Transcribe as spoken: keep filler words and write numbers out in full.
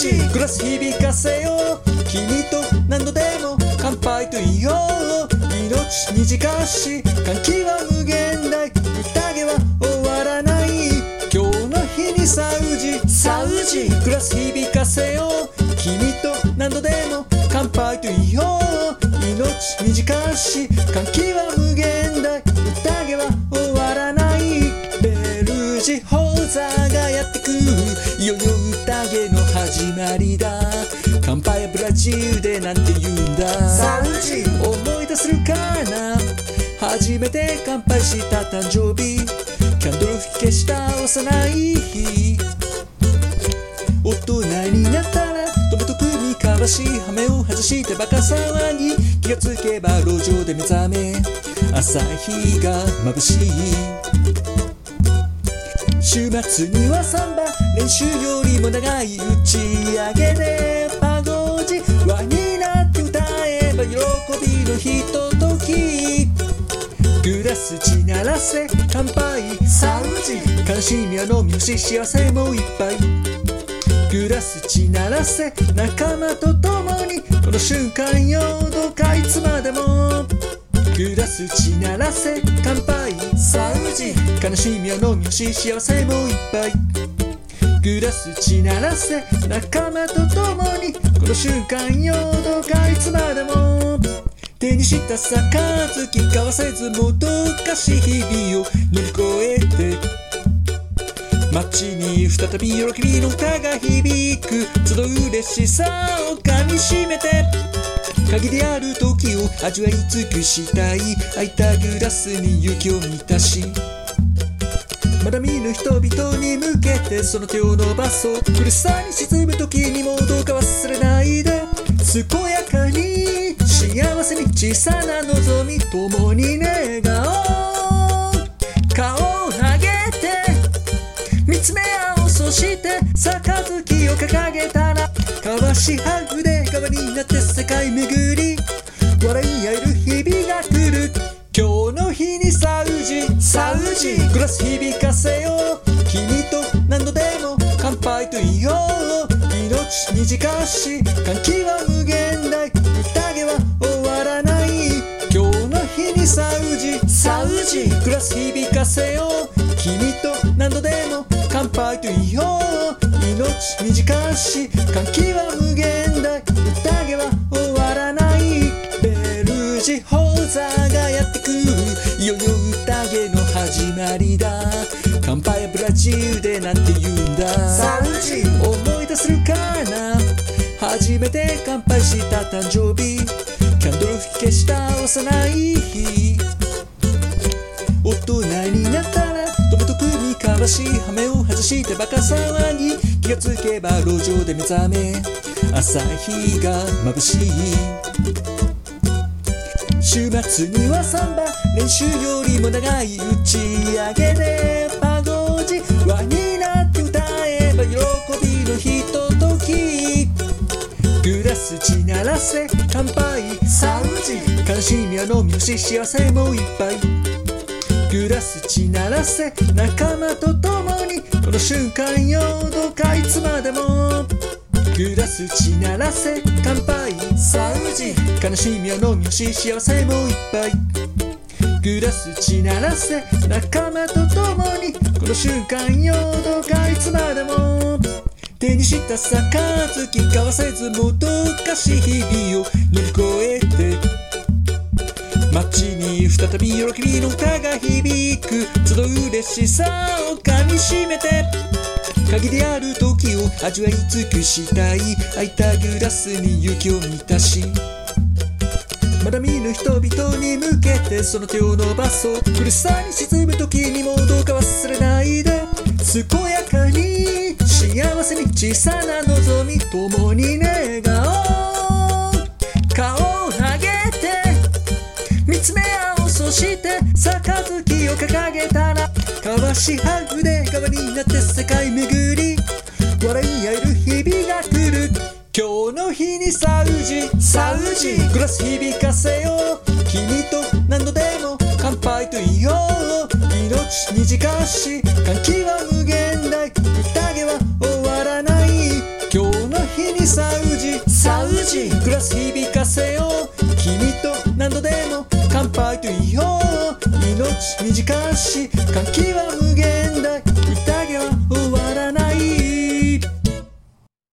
ジグラス響かせよう君と何度でも乾杯と言おう命短し歓喜は無限大宴は終わらない今日の日にサウジサウジグラス響かせよう君と何度でも乾杯と言おう命短し歓喜は無限大宴は終わらないベルジホーザーがやってくいよいよ宴の始まりだ乾杯はブラジルでなんて言うんだサウジ思い出せるかな初めて乾杯した誕生日キャンドル吹き消した幼い日大人になったらともとくにかわし羽目を外してバカ騒ぎ気がつけば路上で目覚め朝日が眩しい週末にはサンバ練習よりも長い打ち上げでパゴジ輪になって歌えば喜びのひとときグラス地鳴らせ乾杯サウジ悲しみは飲み干し幸せもいっぱいグラス地鳴らせ仲間と共にこの瞬間よどうかいつまでもグラス地鳴らせ乾杯サウジ悲しみは飲み干し幸せもいっぱいグラス地鳴らせ仲間と共にこの瞬間よどうかいつまでも手にした杯交わせずもどかしい日々を乗り越えて街に再び喜びの歌が響くその嬉しさをかみしめて限りある時を味わい尽くしたい空いたグラスに勇気を満たしまだ見ぬ人々に向けてその手を伸ばそう苦しさに沈む時にもどうか忘れないで健やかに幸せに小さな望み共に願おう顔を上げて見つめ合おうそして杯を掲げたら交わし合う腕側になって世界巡り笑い合える日々が来る今日の日にサウジサウジグラス響かせよう君と何度でも乾杯と言おう命短し歓喜は無限大宴は終わらない今日の日にサウジサウジグラス響かせよう君と何度でも乾杯と言おう命短し歓喜は無限大宴は終わらないベルジホーザーがやってくいよいよ宴の始まりだ乾杯はブラジルでなんて言うんだサウジ思い出せるかな初めて乾杯した誕生日キャンドル吹き消した幼い日大人になったらともとくにかわし羽目を外してバカ騒ぎ気がつけば路上で目覚め朝日が眩しい週末にはサンバ練習よりも長い打ち上げでパゴジ輪になって歌えば喜びのひとときグラス地鳴らせ乾杯サウジ悲しみは飲み干し幸せもいっぱいグラス地鳴らせ仲間と共にこの瞬間よどうかいつまでもグラス地鳴らせ乾杯サウジ悲しみは飲み干し幸せもいっぱいグラス地鳴らせ仲間と共にこの瞬間よどうかいつまでも手にした杯交わせずもどかしい日々を乗り越えて街に再び喜びの歌が響くその嬉しさをかみしめて限りある時を味わい尽くしたい空いたグラスに勇気を満たしまだ見ぬ人々に向けてその手を伸ばそう苦しさに沈む時にもどうか忘れないで健やかに幸せに小さな望み共に願おう顔を上げて見つめ合おうそして杯を掲げたら交わし合う腕側になって世界巡り笑い合える日々が来る今日の日にサウジサウジグラス響かせよう君と何度でも乾杯と言おう命短し歓喜は無限大宴は終わらない今日の日サウジグラス響かせよう、君と何度でも乾杯と言おう。命短し歓喜は無限大、歌